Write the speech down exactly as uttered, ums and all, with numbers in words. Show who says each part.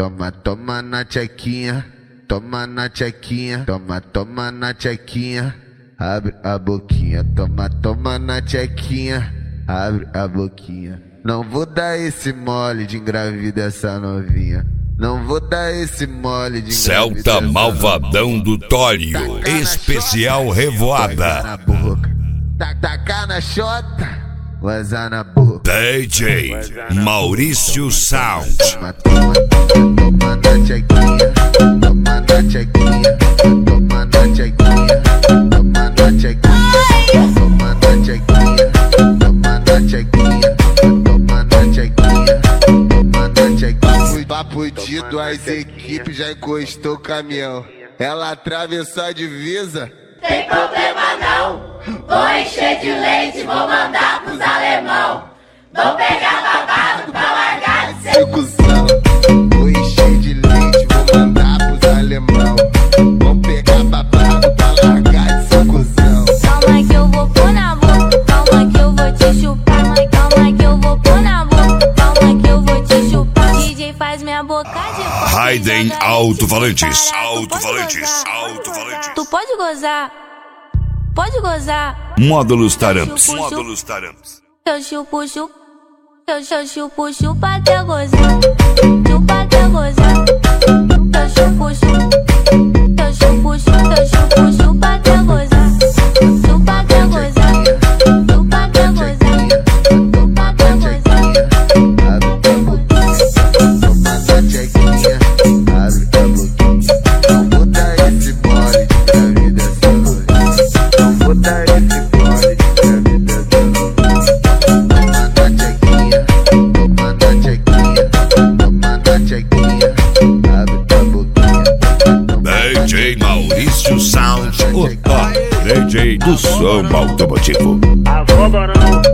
Speaker 1: toma, toma na tchequinha, toma na tchequinha, toma, toma na tchequinha, abre a boquinha, toma, toma na tchequinha, abre a boquinha. Não vou dar esse mole de engravida essa novinha. Não vou dar esse mole de
Speaker 2: Celta Malvadão do Tório, especial Revoada.
Speaker 1: Na boca, tacar na chota, vazar na boca.
Speaker 2: D J Maurício Sound.
Speaker 1: Toma, toma, toma na tchequinha, toma na tchequinha, toma na tchequinha, toma na tchequinha, toma na tchequinha, toma na tchequinha, toma na tchequinha, toma na tchequinha. Papo de duas equipes, já encostou o caminhão. Ela atravessou a divisa.
Speaker 3: Tem problema não, vou encher de leite, vou mandar pros alemão. Vou pegar babado pra largar de ser
Speaker 1: cuzão. Vou encher de leite, vou mandar pros alemão. Vou pegar babado pra largar de ser cuzão.
Speaker 4: Calma que eu vou pôr na boca, calma que eu vou te chupar. Calma que eu vou pôr na boca, calma que eu vou te chupar. D J faz minha boca de fora.
Speaker 2: Raiden Alto-Falantes, Alto-Falantes, Alto-Falantes.
Speaker 4: Tu pode gozar, pode gozar.
Speaker 2: Módulos Taramps, Módulos Taramps.
Speaker 4: Eu chupo, chupo, eu chupo, chupo, chupa até gozar, chupa até gozar. Eu chupo, chupo, eu chupo, chupo, eu chupo, chupa até gozar, chupa até gozar, chupa até gozar, chupa até gozar.
Speaker 1: Toma na tchequinha, abre a boquinha. Não vou dar esse mole de engravida essa novinha. Não vou dar esse mole de engravida essa novinha. Toma na tchequinha, toma na tchequinha, toma na tchequinha, abre a boquinha.
Speaker 2: D J Maurício Sound, o top D J do som automotivo.
Speaker 5: Avô Barão.